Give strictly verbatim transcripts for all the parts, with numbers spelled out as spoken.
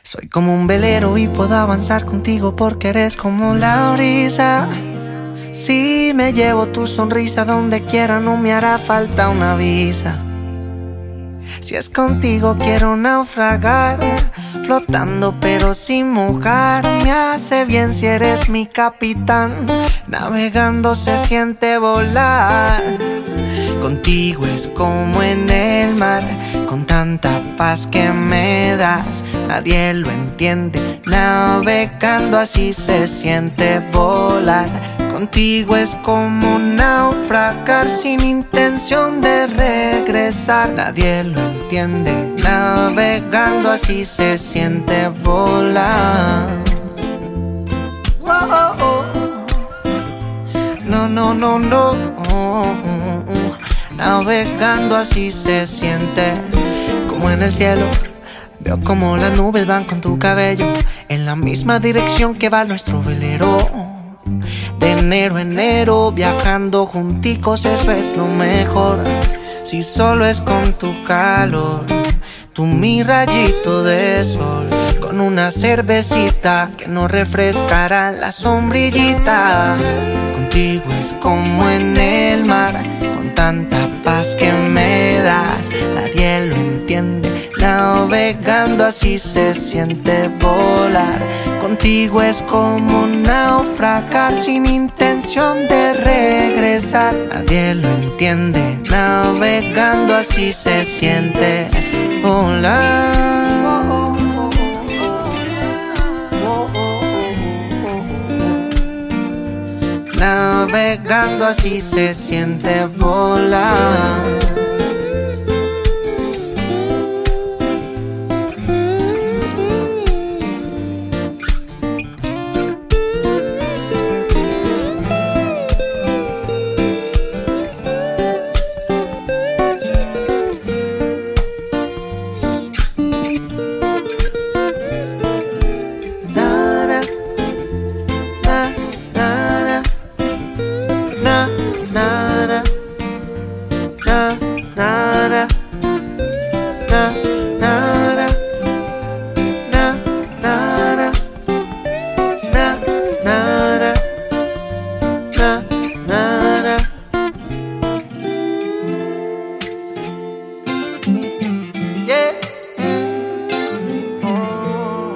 Soy como un velero y puedo avanzar contigo porque eres como la brisa. Si me llevo tu sonrisa donde quiera, no me hará falta una visa. Si es contigo quiero naufragar, flotando pero sin mojar. Me hace bien si eres mi capitán, navegando se siente volar. Contigo es como en el mar, con tanta paz que me das. Nadie lo entiende, navegando así se siente volar. Contigo es como naufragar sin intención de regresar. Nadie lo entiende, navegando así se siente volar. Oh, oh, oh. No, no, no, no. Oh, oh, oh. Navegando así se siente como en el cielo. Veo como las nubes van con tu cabello en la misma dirección que va nuestro velero. De enero a enero viajando junticos, eso es lo mejor. Si solo es con tu calor, tú mi rayito de sol, con una cervecita que nos refrescará la sombrillita. Contigo es como en el mar, con tanta paz que me das. Nadie lo entiende, navegando así se siente volar. Contigo es como naufragar sin intención de regresar. Nadie lo entiende, navegando así se siente volar. Navegando así se siente volar.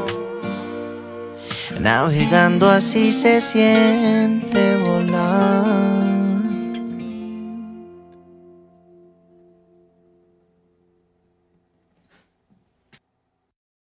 Navegando así se siente volar.